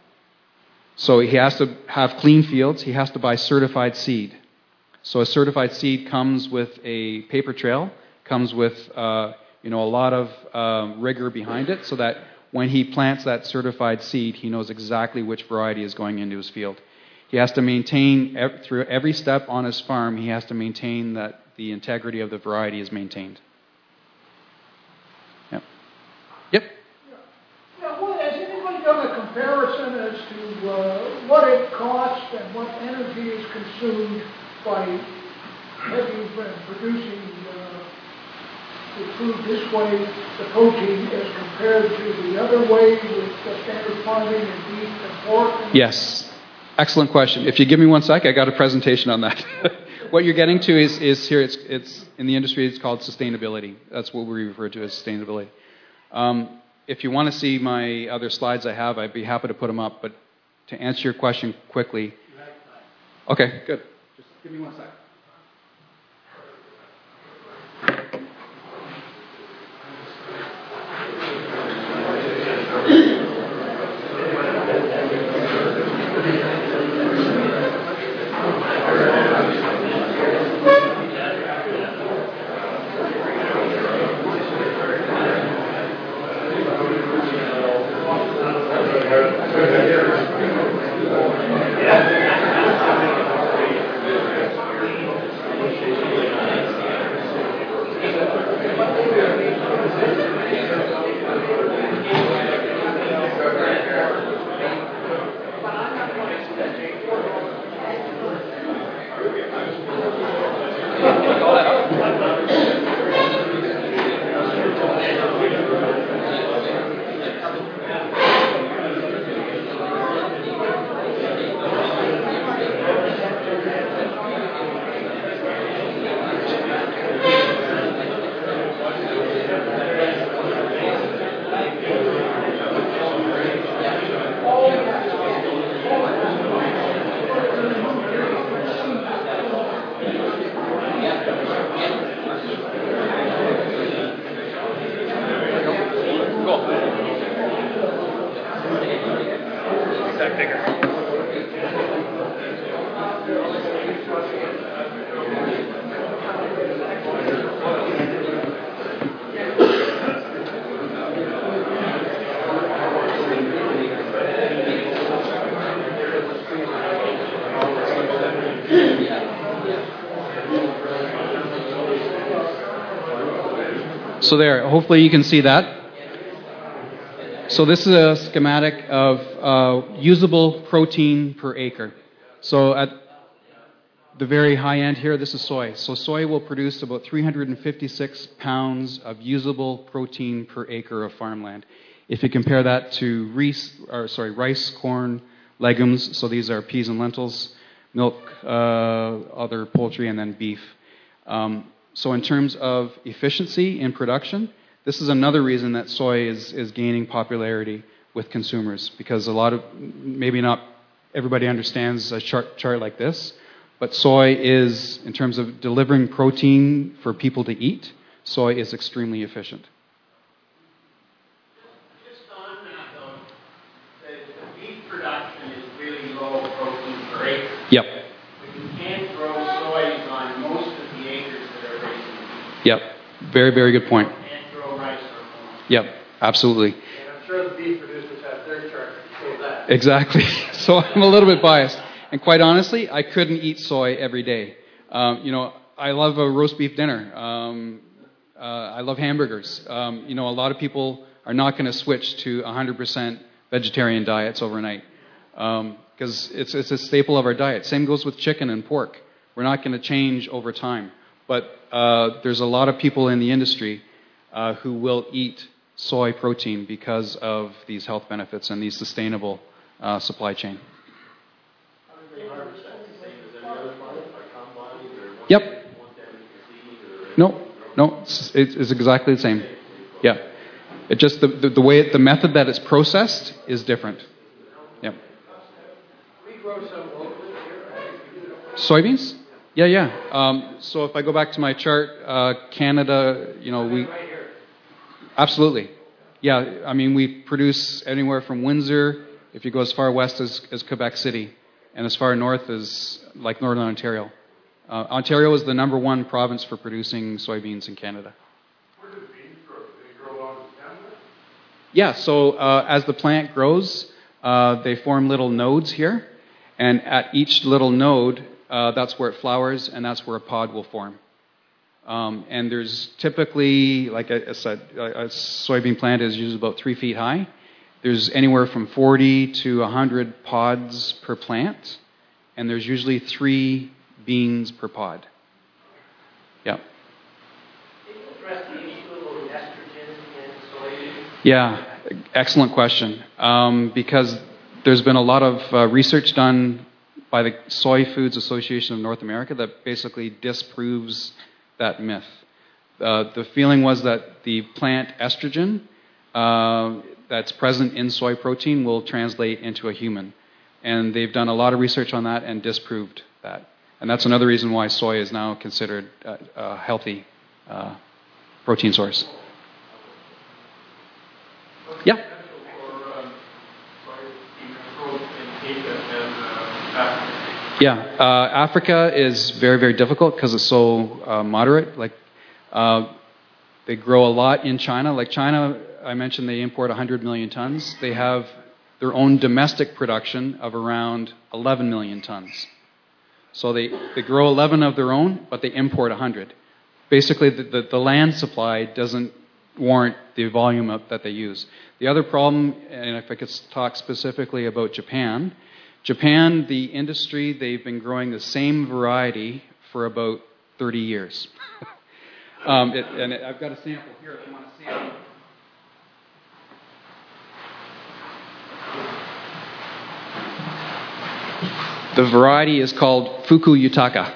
S1: So he has to have clean fields. He has to buy certified seed. So a certified seed comes with a paper trail, comes with a lot of rigor behind it, so that when he plants that certified seed, he knows exactly which variety is going into his field. He has to maintain, through every step on his farm, he has to maintain that the integrity of the variety is maintained. Yep. Yep.
S6: Has anybody done a comparison as to what it costs and what energy is consumed by having producing the food this way, the protein, as compared to the other way with the standard farming and beef and pork?
S1: Yes. Excellent question. If you give me 1 sec, I got a presentation on that. What you're getting to is here, it's in the industry, it's called sustainability. That's what we refer to as sustainability. If you want to see my other slides I have, I'd be happy to put them up. But to answer your question quickly... Okay, good. Just give me 1 sec. So there, hopefully you can see that. So this is a schematic of usable protein per acre. So at the very high end here, this is soy. So soy will produce about 356 pounds of usable protein per acre of farmland. If you compare that to rice, corn, legumes, so these are peas and lentils, milk, other poultry, and then beef. So in terms of efficiency in production, this is another reason that soy is gaining popularity with consumers, because maybe not everybody understands a chart like this, but soy is, in terms of delivering protein for people to eat, soy is extremely efficient.
S2: Just on that, though, the beef production is really low protein per acre.
S1: Yep.
S2: But you can grow soy on most of the acres that are raising beef.
S1: Yep. Very, very good point.
S2: And grow rice or corn.
S1: Yep. Absolutely.
S2: And I'm sure the beef producers have their chart to show that.
S1: Exactly. So I'm a little bit biased. And quite honestly, I couldn't eat soy every day. I love a roast beef dinner. I love hamburgers. A lot of people are not going to switch to 100% vegetarian diets overnight because it's a staple of our diet. Same goes with chicken and pork. We're not going to change over time. But there's a lot of people in the industry who will eat soy protein because of these health benefits and these sustainable supply chain. Yep. No, it's exactly the same. Yeah. It just the way the method that it's processed is different. Yep.
S2: We grow some locally here.
S1: Soybeans? Yeah. So if I go back to my chart, Canada, we absolutely. Yeah, I mean we produce anywhere from Windsor, if you go as far west as Quebec City, and as far north as like Northern Ontario. Ontario is the number one province for producing soybeans in Canada.
S4: Where does beans grow? Do they grow out in Canada?
S1: Yeah, so as the plant grows, they form little nodes here, and at each little node, that's where it flowers, and that's where a pod will form. And there's typically, like I said, a soybean plant is usually about 3 feet high. There's anywhere from 40 to 100 pods per plant, and there's usually 3 beans per pod. Yeah.
S2: Can you address the issue of estrogen in soybeans?
S1: Yeah, excellent question. Because there's been a lot of research done by the Soy Foods Association of North America that basically disproves that myth. The feeling was that the plant estrogen that's present in soy protein will translate into a human. And they've done a lot of research on that and disproved that. And that's another reason why soy is now considered a healthy protein source. Yeah. Yeah, Africa is very, very difficult because it's so moderate. They grow a lot in China. Like China, I mentioned they import 100 million tons. They have their own domestic production of around 11 million tons. So they grow 11 of their own, but they import 100. Basically, the land supply doesn't warrant the volume that they use. The other problem, and if I could talk specifically about Japan, the industry, they've been growing the same variety for about 30 years. I've got a sample here if you want to see it. The variety is called Fuku Yutaka.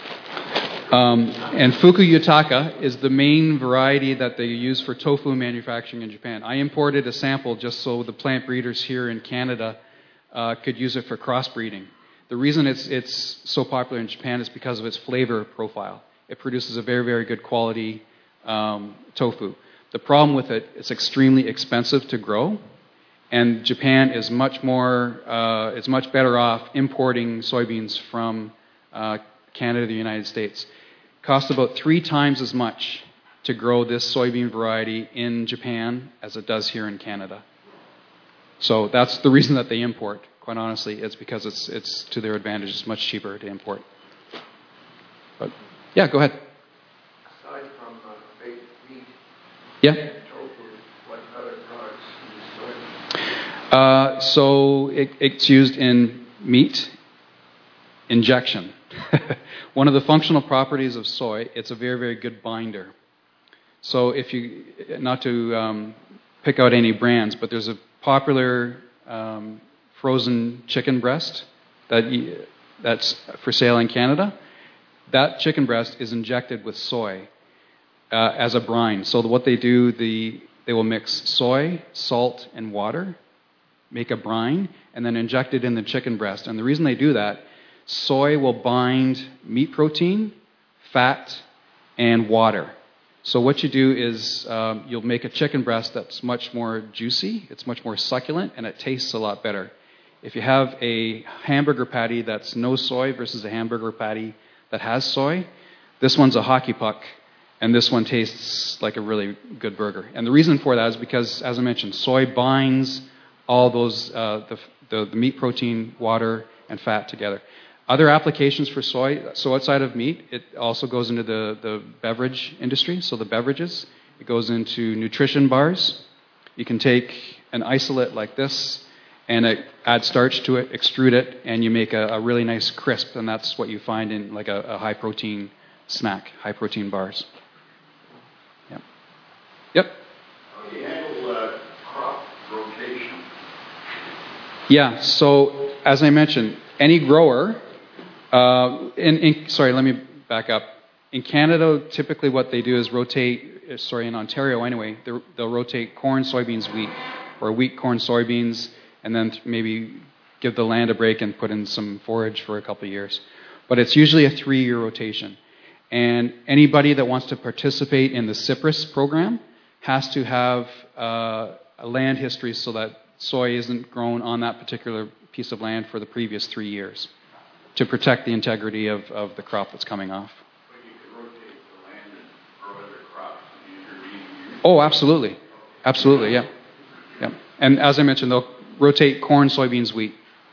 S1: And Fuku Yutaka is the main variety that they use for tofu manufacturing in Japan. I imported a sample just so the plant breeders here in Canada could use it for crossbreeding. The reason it's so popular in Japan is because of its flavor profile. It produces a very, very good quality tofu. The problem with it, it's extremely expensive to grow, and Japan is much better off importing soybeans from Canada, the United States. It costs about 3 times as much to grow this soybean variety in Japan as it does here in Canada. So that's the reason that they import. Quite honestly, it's because it's to their advantage. It's much cheaper to import. But yeah, go ahead.
S7: Aside from baked meat,
S1: Yeah.
S4: What other products use soy?
S1: So it's used in meat injection. One of the functional properties of soy, it's a very, very good binder. So if you, not to pick out any brands, but there's a popular frozen chicken breast that's for sale in Canada. That chicken breast is injected with soy as a brine. So what they do, they will mix soy, salt, and water, make a brine, and then inject it in the chicken breast. And the reason they do that, soy will bind meat protein, fat, and water. So what you do is you'll make a chicken breast that's much more juicy, it's much more succulent, and it tastes a lot better. If you have a hamburger patty that's no soy versus a hamburger patty that has soy, this one's a hockey puck, and this one tastes like a really good burger. And the reason for that is because, as I mentioned, soy binds all those, the meat protein, water, and fat together. Other applications for soy, so outside of meat, it also goes into the beverage industry, so the beverages. It goes into nutrition bars. You can take an isolate like this and add starch to it, extrude it, and you make a really nice crisp, and that's what you find in like a high-protein snack, high-protein bars. Yep. Yep.
S4: How do you handle crop rotation?
S1: Yeah, so as I mentioned, any grower, sorry, let me back up. In Canada, typically what they do is in Ontario anyway, they'll rotate corn, soybeans, wheat, or wheat, corn, soybeans, and then maybe give the land a break and put in some forage for a couple of years. But it's usually a 3-year rotation. And anybody that wants to participate in the Cyprus program has to have a land history so that soy isn't grown on that particular piece of land for the previous 3 years to protect the integrity of the crop that's coming off.
S4: But you could rotate the land and grow other crops and intervene.
S1: Oh, absolutely. Absolutely, yeah. Yeah. And as I mentioned, they'll rotate corn, soybeans, wheat.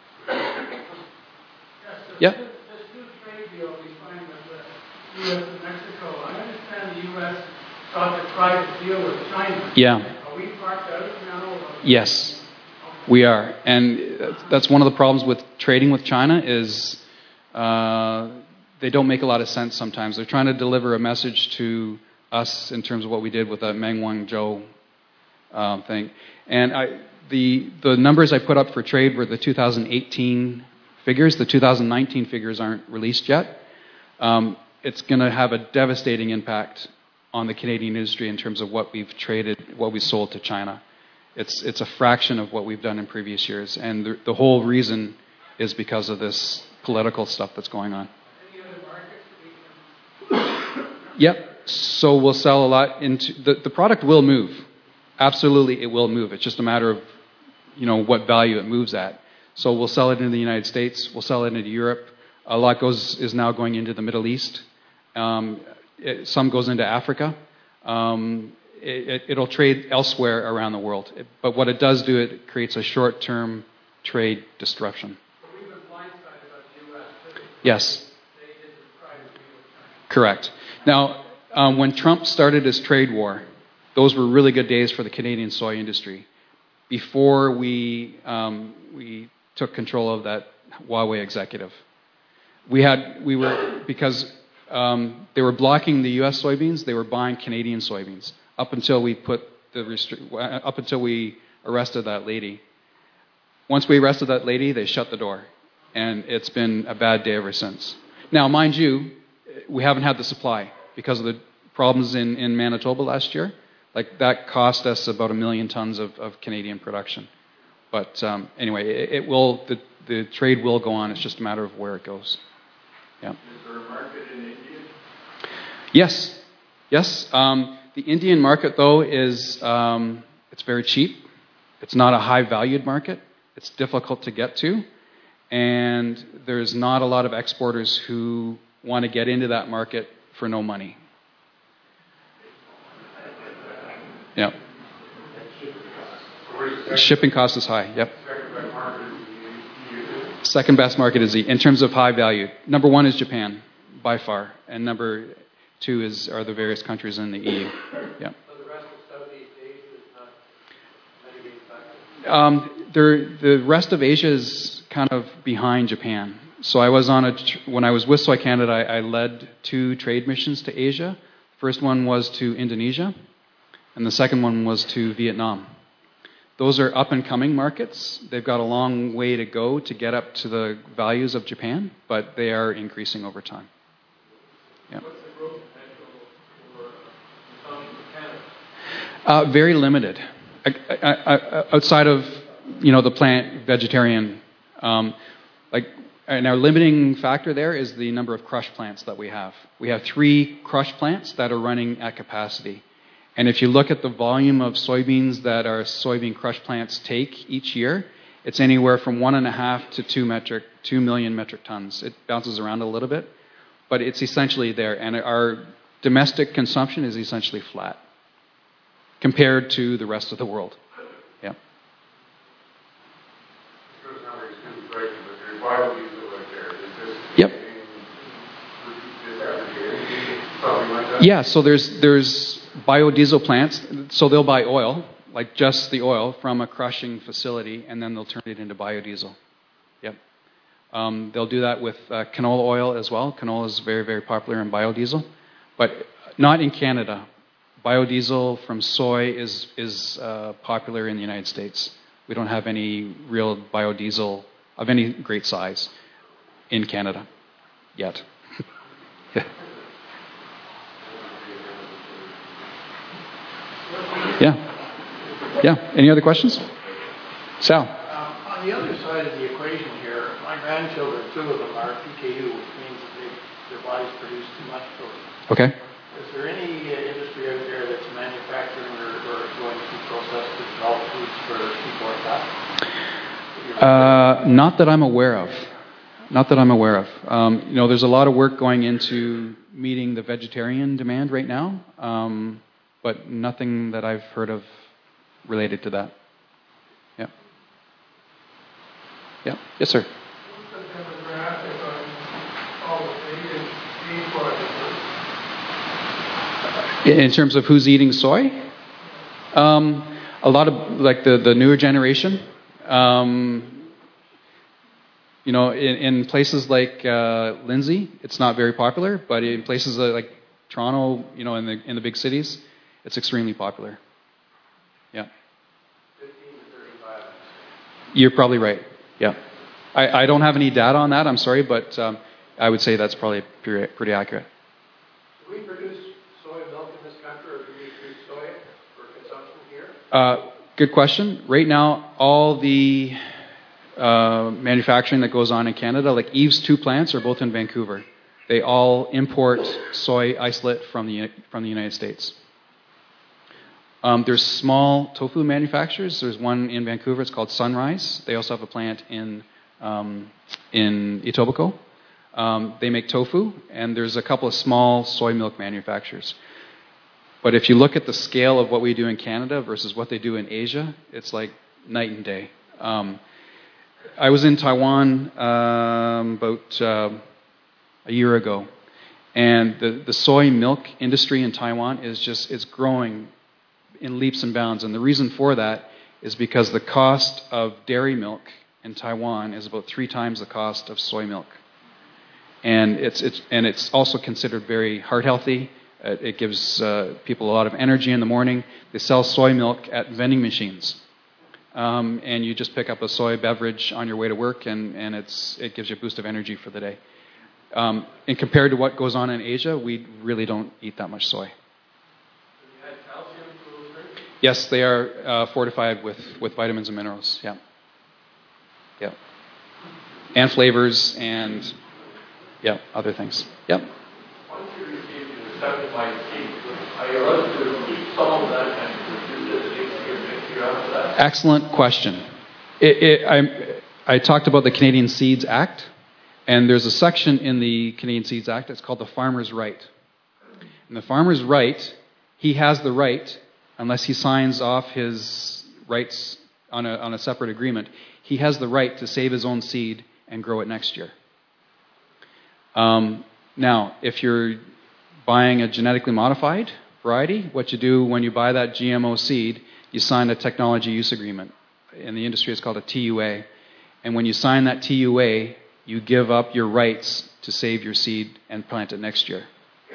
S1: Yeah.
S6: This new trade deal we signed with the U.S. and Mexico, I understand the U.S. sought to try to deal with China.
S1: Yeah.
S6: Are we parked out now?
S1: Yes, we are. And that's one of the problems with trading with China is they don't make a lot of sense sometimes. They're trying to deliver a message to us in terms of what we did with that Meng Wanzhou thing. And the numbers I put up for trade were the 2018 figures. The 2019 figures aren't released yet. It's going to have a devastating impact on the Canadian industry in terms of what we've traded, what we sold to China. It's a fraction of what we've done in previous years. And the whole reason is because of this political stuff that's going on.
S6: Any other markets?
S1: Yep. So we'll sell a lot into... The product will move. Absolutely, it will move. It's just a matter of, what value it moves at. So we'll sell it in the United States. We'll sell it into Europe. A lot is now going into the Middle East. Some goes into Africa. It'll trade elsewhere around the world. But what it does do, it creates a short-term trade disruption.
S6: But we've been blindsided about the U.S. too.
S1: Yes.
S6: They didn't try to deal with China.
S1: Correct. Now, when Trump started his trade war, those were really good days for the Canadian soy industry. Before we took control of that Huawei executive, because they were blocking the U.S. soybeans, they were buying Canadian soybeans up until we arrested that lady. Once we arrested that lady, they shut the door, and it's been a bad day ever since. Now, mind you, we haven't had the supply because of the problems in Manitoba last year. Like, that cost us about 1 million tons of Canadian production. But anyway, the trade will go on. It's just a matter of where it goes. Yeah.
S4: Is there a market in India?
S1: Yes. The Indian market, though, is it's very cheap. It's not a high-valued market. It's difficult to get to. And there's not a lot of exporters who want to get into that market for no money. Yeah. Shipping cost is high. Yep. Second best market is in terms of high value. Number 1 is Japan, by far, and number 2 are the various countries in the EU. Yeah.
S2: So the rest of
S1: The rest of Asia is kind of behind Japan. So I was when I was with Soy Canada, I led 2 trade missions to Asia. First one was to Indonesia, and the second one was to Vietnam. Those are up-and-coming markets. They've got a long way to go to get up to the values of Japan, but they are increasing over time. Yeah.
S4: What's the growth potential for consumption in Canada?
S1: Very limited. Outside of, the plant vegetarian, and our limiting factor there is the number of crush plants that we have. We have 3 crush plants that are running at capacity. And if you look at the volume of soybeans that our soybean crush plants take each year, it's anywhere from 1.5 to 2 million metric tons. It bounces around a little bit, but it's essentially there. And our domestic consumption is essentially flat compared to the rest of the world. Yeah. Yep. Yeah, so there's biodiesel plants, so they'll buy oil, like just the oil, from a crushing facility, and then they'll turn it into biodiesel. Yep. They'll do that with canola oil as well. Canola is very, very popular in biodiesel, but not in Canada. Biodiesel from soy is popular in the United States. We don't have any real biodiesel of any great size in Canada yet. Yeah. Any other questions? Sal?
S2: On the other side of the equation here, my grandchildren, 2 of them are PKU, which means that their bodies produce too much protein.
S1: Okay.
S2: Is there any industry out there that's manufacturing or going through process to develop foods for people like that?
S1: Not that I'm aware of. There's a lot of work going into meeting the vegetarian demand right now, but nothing that I've heard of related to that. Yeah. Yeah. Yes, sir.
S4: What's the demographic on all the vegan bean products?
S1: In terms of who's eating soy? A lot of, like, the newer generation. In places like Lindsay, it's not very popular, but in places like Toronto, in the big cities, it's extremely popular. Yeah.
S2: 15 to 35.
S1: You're probably right. Yeah. I don't have any data on that, I'm sorry, but I would say that's probably pretty accurate.
S2: Do we produce soy milk in this country, or do we produce soy for consumption here?
S1: Good question. Right now, all the manufacturing that goes on in Canada, like Eve's 2 plants are both in Vancouver. They all import soy isolate from the United States. There's small tofu manufacturers. There's one in Vancouver. It's called Sunrise. They also have a plant in Etobicoke. They make tofu, and there's a couple of small soy milk manufacturers. But if you look at the scale of what we do in Canada versus what they do in Asia, it's like night and day. I was in Taiwan about a year ago, and the soy milk industry in Taiwan is growing in leaps and bounds. And the reason for that is because the cost of dairy milk in Taiwan is about 3 times the cost of soy milk. And it's also considered very heart healthy. It gives people a lot of energy in the morning. They sell soy milk at vending machines. And you just pick up a soy beverage on your way to work, and it gives you a boost of energy for the day. And compared to what goes on in Asia, we really don't eat that much soy. Yes, they are fortified with vitamins and minerals. Yeah. And flavors and other things. Yep.
S4: Once you receive the certified seed, are you allowed to keep some of that and produce it next year after that?
S1: Excellent question. I talked about the Canadian Seeds Act, and there's a section in the Canadian Seeds Act that's called the farmer's right. And the farmer's right, he has the right, unless he signs off his rights on a separate agreement, he has the right to save his own seed and grow it next year. Now, if you're buying a genetically modified variety, what you do when you buy that GMO seed, you sign a technology use agreement. in the industry, it's called a TUA. And when you sign that TUA, you give up your rights to save your seed and plant it next year.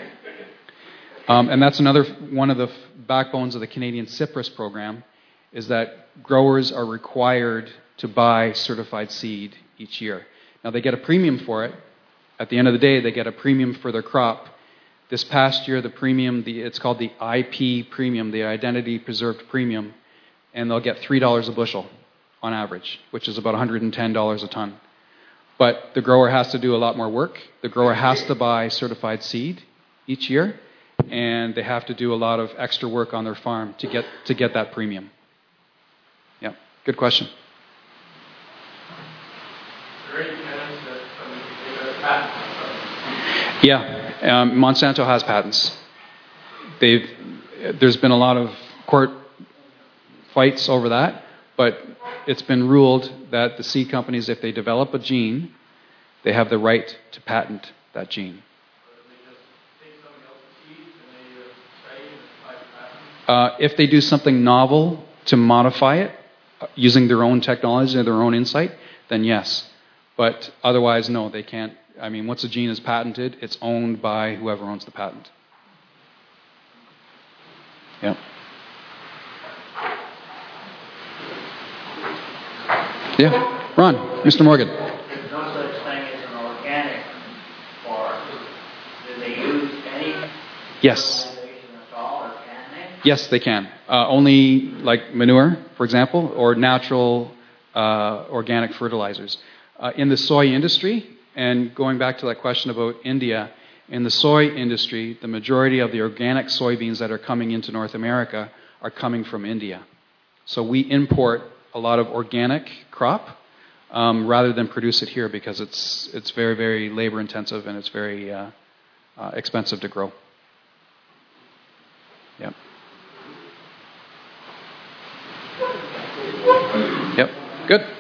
S1: And that's another one of the backbones of the Canadian Cypress program, is that growers are required to buy certified seed each year. Now, they get a premium for it. At the end of the day, they get a premium for their crop. This past year, the premium, it's called the IP premium, the Identity Preserved Premium, and they'll get $3 a bushel on average, which is about $110 a ton. But the grower has to do a lot more work. The grower has to buy certified seed each year, and they have to do a lot of extra work on their farm to get that premium. Yeah, good question.
S4: Is there any chance that somebody can get a patent?
S1: Yeah, Monsanto has patents. There's been a lot of court fights over that, but it's been ruled that the seed companies, if they develop a gene, they have the right to patent that gene. If they do something novel to modify it, using their own technology or their own insight, then yes. But otherwise, no, they can't. I mean, once a gene is patented, it's owned by whoever owns the patent. Yeah. Yeah. Ron, Mr. Morgan.
S5: There's no such thing as an organic forest. Do they use any
S1: Yes.
S5: fertilization at all, or can they?
S1: Yes, they can. Only like manure, for example, or natural organic fertilizers. In the soy industry, and going back to that question about India, in the soy industry, the majority of the organic soybeans that are coming into North America are coming from India. So we import a lot of organic crop rather than produce it here, because it's very, very labor intensive and it's very expensive to grow. Yep. Yep. Good.